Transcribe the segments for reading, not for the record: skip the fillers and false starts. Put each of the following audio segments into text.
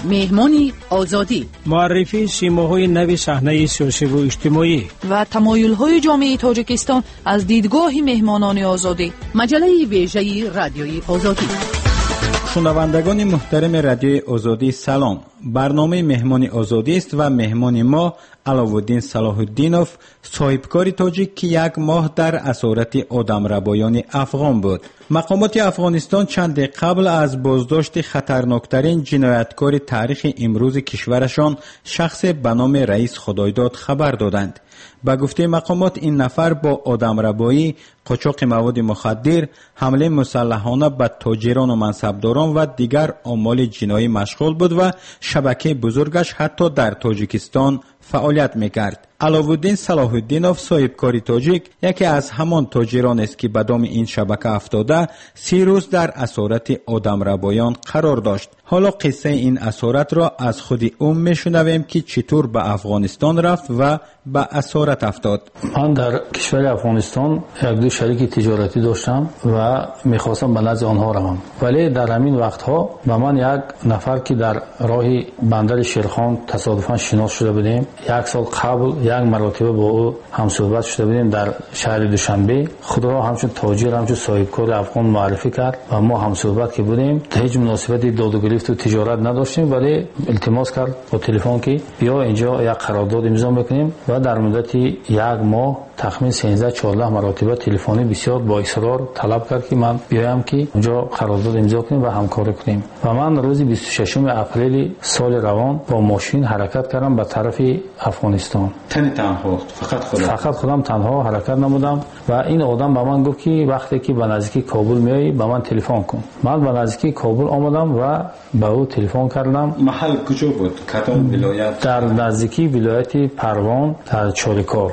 مهمانی آزادی، معرفی سیماهای نو صحنه سیاسی و اجتماعی و تمایل‌های جامعه تاجیکستان از دیدگاه مهمانان آزادی. مجله ویژه رادیوی آزادی. شنوندگان محترم رادیوی آزادی سلام. برنامه مهمان آزادی است و مهمان ما علاءالدین صلاح الدینوف، صاحبکار تاجیک که یک ماه در اسارت آدمربایان افغان بود. مقامات افغانستان چند قبل از بازداشت خطرناکترین جنایتکار تاریخ امروز کشورشان شخص به نام رئیس خدایداد خبر دادند. به گفته مقامات این نفر با آدمربایی، قاچاق مواد مخدر، حمله مسلحانه به تاجران و منصبداران و دیگر اعمال جنایی مشغول بود و شبکه بزرگش حتی در تاجیکستان فعالیت میکرد. علاءالدین صلاح الدینوف، صاحبکار تاجیک، یکی از همان تاجران است که به دام این شبکه افتاده 30 روز در اسارت آدمربایان قرار داشت. حالا قصه این اسارت را از خود او میشنویم که چطور به افغانستان رفت و به اسارت افتاد. من در کشور افغانستان یک دو شریک تجارتی داشتم و میخواستم به نزد آنها روم، ولی در همین وقتها به من یک نفر که در راه بندر شیرخان تصادفاً شناس شده بودیم، یک سال قبل یک مرتبه با او هم صحبت شده بودیم در شهر دوشنبه. خود را همچون تاجر، همچون صاحبکار افغان معرفی کرد و ما هم صحبت که بودیم. هیچ مناسبتی داد و گرفت و تجارت نداشتیم، ولی التماس کرد با تلفن که بیا اینجا یک قرارداد امضا میکنیم و در مدت یک ماه تخمین 13-14 مرتبه تلفنی بسیار با اصرار طلب کرد که من بیایم که اونجا قرارداد امضا کنیم و همکاری کنیم. و من روز 26 اپریل سال روان با ماشین حرکت کردم به طرف افغانستان. تنها فقط خودم تنها حرکت نمودم و این آدم به من گفت که وقتی که به نزدیکی کابل میایی به من تلفن کن. من به نزدیکی کابل آمدم و به او تلفن کردم. محل کجا بود؟ کدام ولایت؟ در نزدیکی ولایت پروان در چاریکار،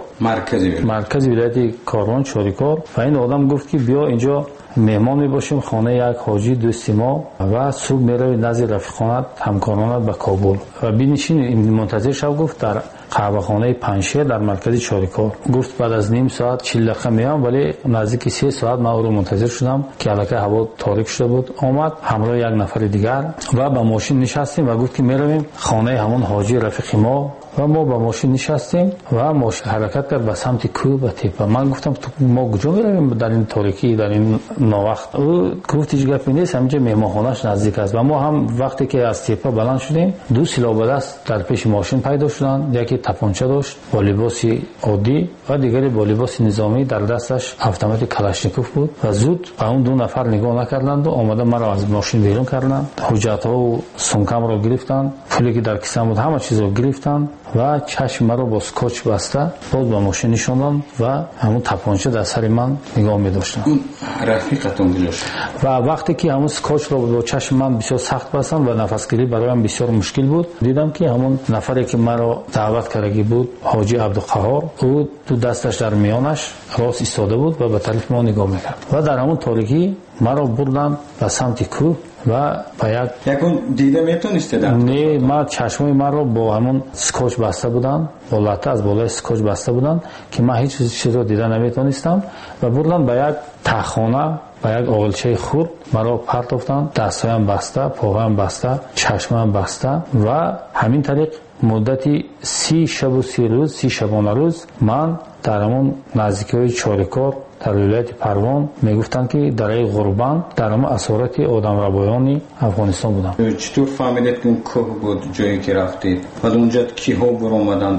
مرکز ولایت کاروان چاریکار. و این آدم گفت که بیا اینجا مهمان میباشیم خانه یک حاجی دوست ما و صبح میروی نزد رفیقانت همکارانت به کابل و بنشین منتظر شو. گفت در قهوه خانه پنشیر در مرکز چاریکار. گفت بعد از نیم ساعت 40 دقیقه میام، ولی نزدیک 3 ساعت من او رو منتظر شدم که البته هوا تاریک شده بود. آمد همراه یک نفر دیگر و با ماشین نشستیم و گفت که میرویم خانه همون حاجی رفیق ما و ما با ماشین نشستیم و ماشین حرکت کرد به سمت کوه و تپه. من گفتم تو ما کجا میرویم در این تاریکی در این ناوقت؟ او گفت هیچ گپی نیست، همینجا مهمانخانه‌اش نزدیک است. و ما هم وقتی که از تپه بلند شدیم دو سلاح به دست در پیش ماشین پیدا شدند. یکی تپانچه داشت با لباس عادی و دیگری با لباس نظامی، در دستش اتومات کلاشنیکوف بود و زود به اون دو نفر نگاه نکردند و آمده مرا از ماشین بیرون کردند. حجت‌ها و سومکم را گرفتند، پولی که در کیسم بود همه چیز را گرفتند و چشم مرا با اسکوچ بسته باز به ماشین نشاندند و همون تپانچه در سر من نگاه می‌داشتند. اون رفیقتون گذاشت و وقتی که همون اسکوچ را با چشم من بسیار سخت بستند و نفسگیری برایم بسیار مشکل بود، دیدم که همون نفری که مرا دعوت کرده بود حاجی عبدالقهار، او تو دستش در میانش راست ایستاده بود و به طرف ما نگاه می‌کرد و در همون تاریکی مرا بردند به سمت کوه و با یکون دیده میتونسته در نه، ما چشمای من رو با همون اسکوچ بسته بودن، با لطه از بالای اسکوچ بسته بودن که من هیچ چیز رو دیده نمیتونستم و بردن به یک تخانه و یک آغلچه خورد مرا پرتافتن، دستایم بسته، پاهایم بسته، چشمایم بسته و همین طریق مدتی 30 شب و 30 روز 30 شبانه روز من در همون نزدیکی چاریکار در ولایت پروان میگفتن که در این غربان در همون اسارت آدمربایان افغانستان بودم. چطور فهمیدید که اون کوه بود جایی که رفتید؟ بعد اونجا کیها برآمدن؟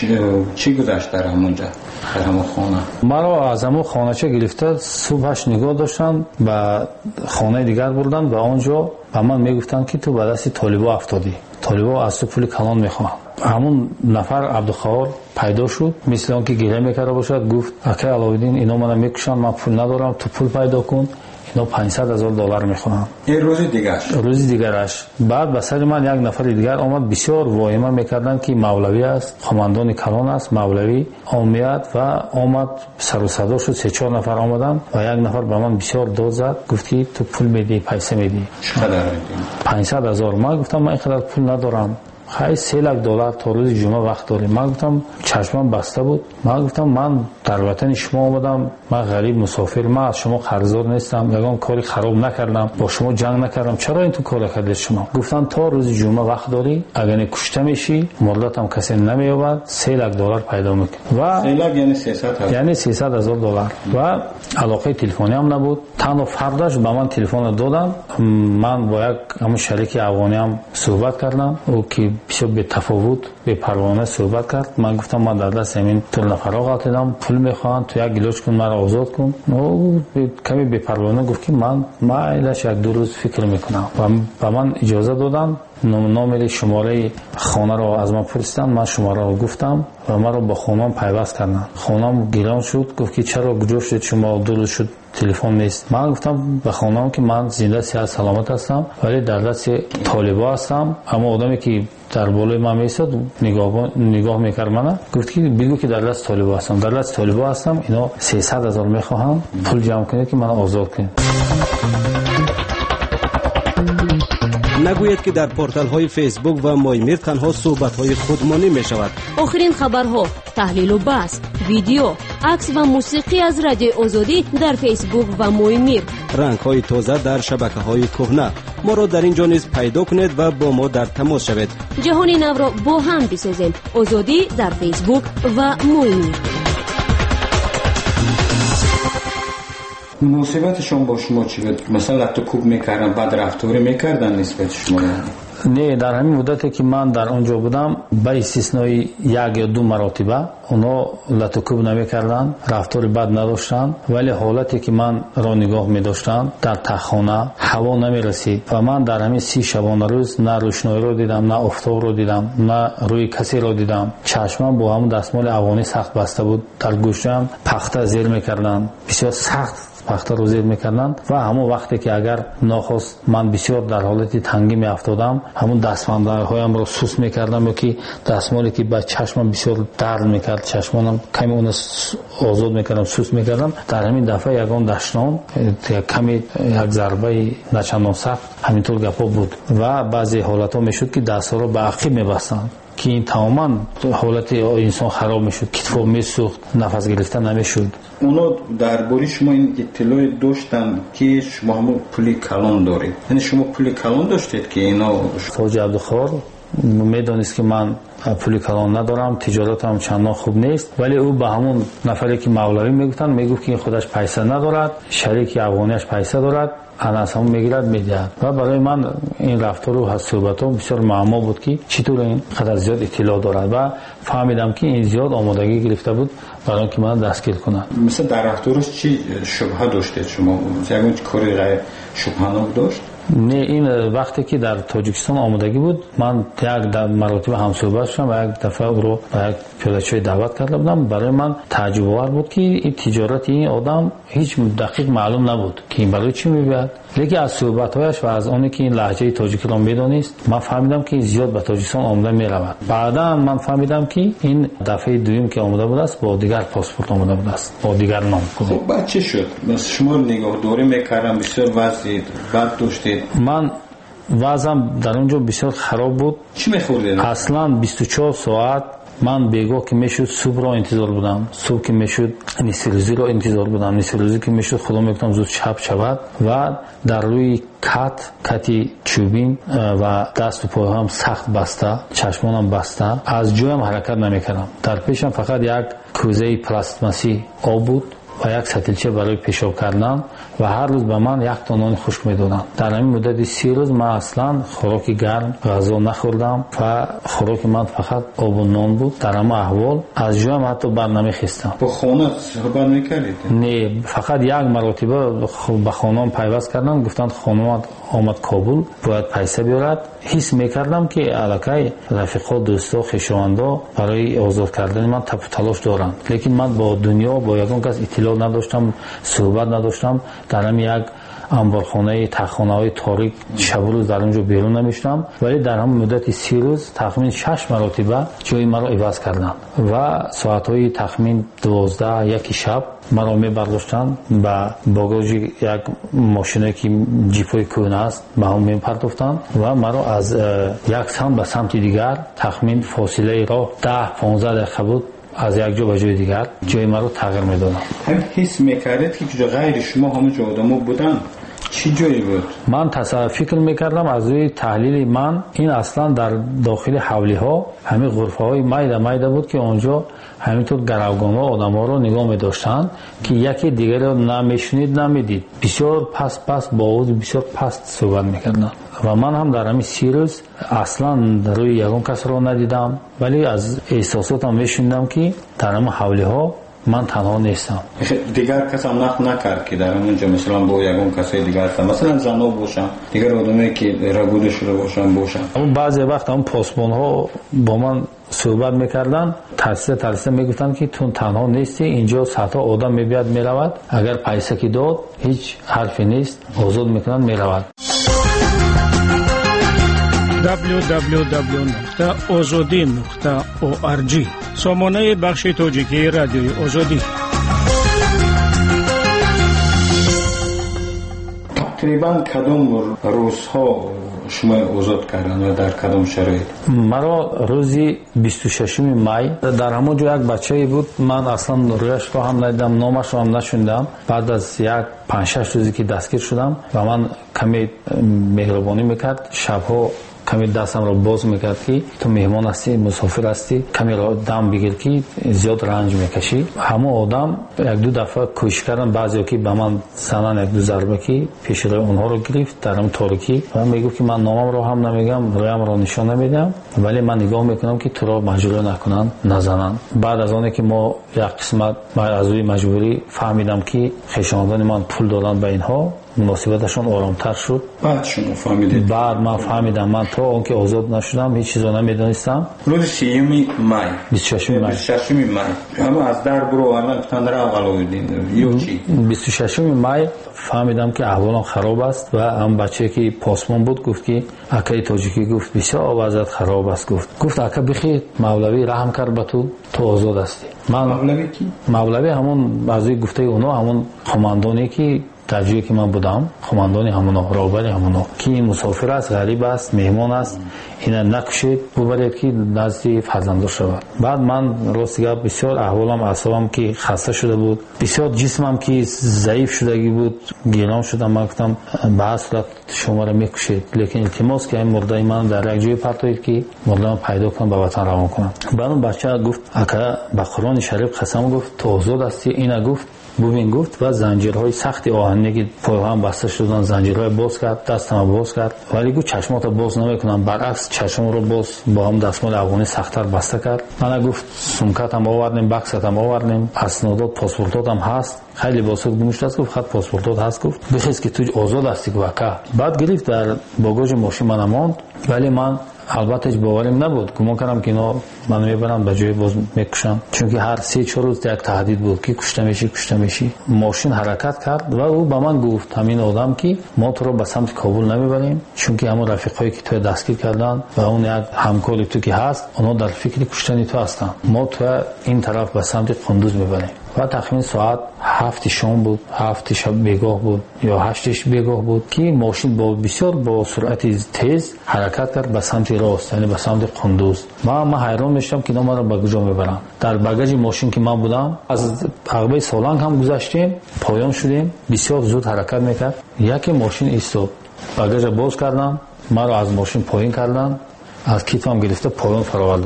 چی گذشت در همونجا در همون خانه؟ مرا از همون خانه چه گرفته صبحش نگاه داشتن به خانه دیگر بردن و آنجا به من میگفتن که تو به دست طالبا افتادی، طالبا از تو پول کلان میخوان. همون نفر عبدالخوار پیدا شد، مثل اون که گله میکرده باشد، گفت اکه علاءالدین اینا منو میکشن، من پول ندارم، تو پول پیدا کن، اینا $500,000 میخوان. این روز دیگرش بعد به سر من یک نفر دیگر آمد، بسیار واهمه میکردن که مولوی است، خماندان کلان است، مولوی آمیت و آمد سر و صدا شد. 3-4 نفر آمدن و یک نفر به من بسیار داد زد، گفت که تو پول میدی، پیسه میدی. چقدر میدی؟ $500,000. من گفتم من اینقدر پول ندارم، خیلی 3 لک دلار تا روز جمعه وقت داری. من گفتم چشمم بسته بود. من گفتم من در وطن شما اومدم، من غریب مسافر، من از شما قرضدار نیستم، یگان کاری خراب نکردم، با شما جنگ نکردم، چرا این تو کار کردید شما؟ گفتن تا روز جمعه وقت داری، اگر کشته میشی مردت هم کسی نمییابد، 3 لک دلار پیدا میکنی. و 3 لک یعنی 300,000 یعنی 300,000 دلار. و علاقه تلفنی هم نبود. تنها فرداش به من تلفن دادن، من با یک همون شریک افغانی هم صحبت کردم، او که بسیار به تفاوت به پروانه صحبت کرد. من گفتم من در دست همین طول نفرا قاتلم، پول میخوان، تو یک گلوچ کن مرا آزاد کن. او کمی به پروانه گفت که من ایلش 1-2 روز فکر میکنم. و من اجازه دادن، نامه شماره خانه رو از من پرسیدن، من شماره رو گفتم و من رو با خانم پیوست کردن. خانم گیران شد، گفت که چرا کجا شد شما 2 روز شد تلفن نیست. من گفتم به خانم که من زنده صحت سلامت هستم ولی در دست طالبا هستم. اما آدمی که در بالای من میساد نگاه میکرد منو، گفت که بگو که در دست طالبا هستم. در دست طالبا هستم، اینا 300,000 میخواهم، پول جمع کنید که من آزاد کنید. نگوید که در پورتال های فیسبوک و مایمیر تنها صحبت های خودمانی می شود. آخرین خبرها، تحلیل و بحث، ویدیو، عکس و موسیقی از رادیو آزادی در فیسبوک و مایمیر. رنگ های تازه در شبکه های کهنه. ما را در اینجا نیز پیدا کنید و با ما در تماس شوید. جهان نو را با هم بسازیم. آزادی در فیسبوک و مایمیر. مصیبت شما با شما چی بود؟ مثلا تو کوب میکردن، بعد رفتاری میکردن نسبت شما؟ نه، در همین مدتی که من در اونجا بودم به استثنای 1 یا 2 مراتبه اونا لطوکوب نمیکردن، رفتار بد نداشتن، ولی حالتی که من را نگاه میداشتن در تخانه هوا نمیرسید و من در همین 30 شبانه روز نه روشنایی رو دیدم، نه آفتاب رو دیدم، نه روی کسی رو دیدم. چشمم با همون دستمال افغانی سخت بسته بود. در گوشم پخته زیر میکردن، بسیار سخت پخته رو زیر میکردن و همون وقتی که اگر ناخواست من بسیار در حالت تنگی می افتادم، همون دستمالهایم رو سوس میکردم، که دستمالی که با چشمم بسیار درد میکرد، چشمانم کمی اون آزاد میکردم، سوس میکردم. در همین دفعه یگان دشنام کمی یک ضربه نچندان سخت همینطور گپا بود و بعضی حالت ها میشد که دستها رو به عقب میبستن که این تماما حالت انسان خراب میشد، کتفو میسوخت، نفس گرفتن نمیشد. اونا درباره شما این اطلاع داشتن که شما هم پولی کلان دارید؟ یعنی شما پولی کلان داشتید که اینا؟ حاج عبدالخوار میدونست که من پولی کلان ندارم، تجارتم چندان خوب نیست، ولی او به همون نفری که مولوی میگفتن میگفت که خودش پیسه ندارد، شریک افغانیش پیسه دارد، اناس هم میگیرد میدهد. و برای من این رفتار و صحبت ها بسیار معما بود که چطور این قدر زیاد اطلاع دارد و فهمیدم که این زیاد آمادگی گرفته بود برای اینکه من دستگیر کنم. مثلا در رفتارش چی شبهه داشتید شما؟ یعنی کاری غیر شبهانه داشت؟ نه، این وقتی که در تاجیکستان آمادگی بود من یک مراتب هم صحبت شدم و یک دفعه او رو به یک پیاده‌چوی دعوت کرده بودم. برای من تعجب آور بود که این تجارت این آدم هیچ دقیق معلوم نبود که این برای چی می‌برد، لیکن از صحبت‌هایش و از آنی که این لهجه تاجیک را می‌دانست من فهمیدم که زیاد به تاجیکستان آمده می‌رود. بعدا من فهمیدم که این دفعه دوم که آمده بود است با دیگر پاسپورت آمده بود است، با دیگر نام. خب بعد چی شد؟ شما نگاهداری می‌کردم، بسیار وضع بد داشتید. من وضعم در اونجا بسیار خراب بود. چی می‌خوردید؟ اصلا 24 ساعت من بیگاه که میشد صبح را انتظار بودم، صبح که میشد نصف روزی را انتظار بودم، نصف روزی که میشد خدا میگفتم زود شب شود و در روی کتی چوبین و دست و پای هم سخت بسته، چشمانم بسته، از جایم حرکت نمیکردم. در پیشم فقط یک کوزه پلاستماسی آب بود و یک سطلچه برای پیشاب کردن و هر روز به من 1 تا نان خشک میدادن. در همین مدت 30 روز من اصلا خوراک گرم غذا نخوردم و خوراک من فقط آب و نان بود. در همه احوال از جایم حتی بر نمیخیستم. با خانه صحبت میکردید؟ نه، فقط یک مرتبه به خانم پیوست کردن، گفتند خانم آمد کابل باید پیسه بیارد. حس میکردم که الکی رفیقا، دوستا، خویشاوندا برای آزاد کردن من تلاش دارند، لیکن من با دنیا با یگان کس اطلاع نداشتم، صحبت نداشتم. در همین یک انبارخانه تخانه‌های تاریک شب و روز در اونجا بیرون نمیشدم، ولی در همون مدت 30 روز تخمین 6 مرتبه جای مرا عوض کردند و ساعت‌های تخمین 12 یک شب مرا می‌برداشتند با باگاژ یک ماشینی که جیپای کهنه است به هم می‌پرداختند و مرا از یک سمت به سمت دیگر تخمین فاصله راه 10-15 دقیقه بود، از یک جا به جای دیگر جای مرا تغییر می‌دادند. هم حس می‌کردید که کجا غیر شما همه جا آدم‌ها بودن؟ چی جایی بود؟ من فکر میکردم از روی تحلیل من این اصلا در داخل حولی ها همین غرفه های مایده بود که اونجا همینطور گروگان ها آدم ها رو نگاه میداشتند که یکی دیگر رو نمیشنید نمیدید، بسیار پس با آواز بسیار پست صحبت میکردن و من هم در همین 30 روز اصلا روی یگان کس رو ندیدم، ولی از احساساتم میشنیدم که در همین حولی ها من تنها نیستم. دیگر کس هم نقل نکرد که در اونجا مثلا با یگان کسای دیگر هستن، مثلا زنها باشن، دیگر آدمی که رگوده شده باشن. اون بعضی وقت هم پاسبان ها با من صحبت میکردن، ترسه میگفتن که تو تنها نیستی، اینجا صدها آدم میبیاد میرود، اگر پیسه کی داد هیچ حرفی نیست، آزاد میکنن میرود. www.azadi.org سامانه بخش تاجیکی رادیوی آزادی. تقریبا کدام روزها شما آزاد کردن و در کدام شرایط؟ مرا روزی 26 می در همون جو یک بچه‌ای بود، من اصلا رویش رو هم ندیدم، نامش رو هم نشوندم. بعد از یک 5-6 روزی که دستگیر شدم و من کمی مهربانی میکرد، شبها کمی دستم رو باز میکرد که تو مهمان هستی، مسافر هستی، کمی رو دم بگیر که زیاد رنج میکشی. همه آدم یک دو دفعه کوشش کردن، بعضی که به من زنن یک دو ضربه که پیش روی اونها رو گرفت در اون تاریکی و میگه که من نامم رو هم نمیگم، رویم رو نشان نمیدم، ولی من نگاه میکنم که تو رو مجبور نکنن نزنن. بعد از اونی که ما یک قسمت از روی مجبوری فهمیدم که خویشاوندان من پول دادن به اینها، مناسبتشون آرامتر شد. بعد شما فهمیدید؟ بعد من فهمیدم. من تا اون که آزاد نشدم هیچ چیزو نمیدونستم. روز 26 مای 26 مای اما از در برو الان گفتن در اولویدین یا چی؟ 26 مای فهمیدم که احوالم خراب است و هم بچه که پاسبان بود گفت که اکای تاجیکی گفت بسیار وضعیت خراب است. گفت اکا بخیر مولوی رحم کرد به تو آزاد هستی. مولوی کی؟ مولوی همون بعضی گفته اونا همون خماندانی که در جایی که من بودم، خماندانی همونا، راهبر همونا که این مسافر است، غریب است، مهمان است، اینا نکشید ببرید که نزد فرزندش شود. بعد من راستیگه بسیار احوالم اعصابم که خسته شده بود، بسیار جسمم که ضعیف شدگی بود، گیران شدم. من گفتم به هر صورت شما را میکشید، لیکن التماس که این مرده من در یک جای پرتایید که مرده من پیدا کنم به وطن روان کنم. بعد اون بچه گفت اکا به قرآن شریف قسم گفت تو آزاد هستی. اینا گفت ببین گفت و زنجیرهای سختی آهنی که پای هم بسته شدن زنجیرهای باز کرد، دستم باز کرد، ولی گفت چشماتو باز نمیکنم، برعکس چشم رو باز با هم دستمال افغانی سخت‌تر بسته کرد. من گفت سمکتم آوردیم، بکستم آوردیم، اسنادات پاسپورتاتم هست، خیلی باسط گمشت است. گفت خط پاسپورتات هست. گفت بخیز که تو آزاد هستی. گفت بعد گرفت در باگاژ ماشین من ماند، ولی من البته هیچ باوریم نبود، گمان کردم که اینا منو میبرن به جای باز میکشن، چون که هر 3-4 روز یک تهدید بود که کشته میشی. ماشین حرکت کرد و او به من گفت همین آدم که ما تو رو به سمت کابل نمیبریم، چون که همون رفیقایی که تو دستگیر کردن و اون یک همکاری تو که هست اونا در فکر کشتن تو هستن، ما تو این طرف به سمت قندوز میبریم. و تقریبا ساعت 7 شام بود، 7 شب بیگاه بود یا 8 بیگاه بود که ماشین با بسیار با سرعت تیز حرکت کرد به سمت راست، یعنی به سمت قندوز. من حیران میشم که اینا ما رو به کجا میبرن. در باگاژ ماشین که من بودم از عقبه سالنگ هم گذشتیم، پایان شدیم، بسیار زود حرکت میکرد. یکی ماشین ایستاد، باگاژ باز کردن، ما رو از ماشین پایین کردن، از کیتم گرفته پایان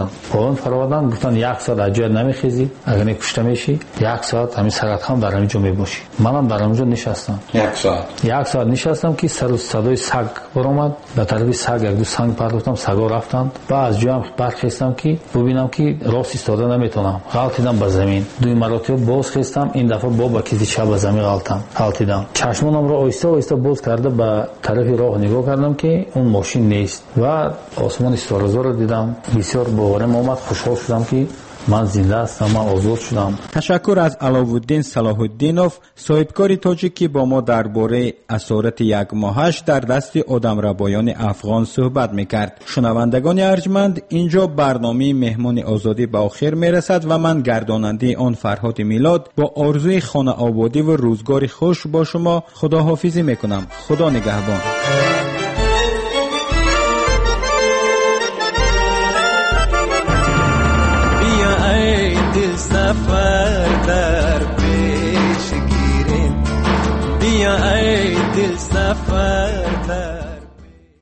فراوردن گفتن 1 ساعت از جای نمیخیزی، اگر نکشته میشی 1 ساعت همین سرت هم در همینجا میباشی. منم در همینجا نشستم 1 ساعت نشستم که سر و صدای سگ برآمد، به طرف سگ یک دو سنگ پرتافتم، سگا رفتن. بعد از جایم برخاستم که ببینم که راست ایستاده نمیتونم، غلطیدم به زمین. 2 مرتبه باز خواستم، این دفعه با کسی چپ به زمین غلطیدم. چشمانم رو آهسته باز کرده به طرف راه نگاه کردم که اون ماشین نیست و آسمان استارزا رو دیدم. بسیار باورم اومد، خوشحال شدم که من زنده هستم، من آزاد شدم. تشکر از علاءالدین صلاح الدینوف، صاحبکار تاجیکی با ما درباره اسارت یک ماهش در دست آدمربایان افغان صحبت میکرد. شنوندگان ارجمند، اینجا برنامه مهمان آزادی به آخر میرسد و من گرداننده آن فرهاد میلاد با آرزوی خانه آبادی و روزگار خوش با شما خداحافظی میکنم. خدا نگهبان. بیا ای دل سفر در پیش گیریم، بیا ای دل سفر در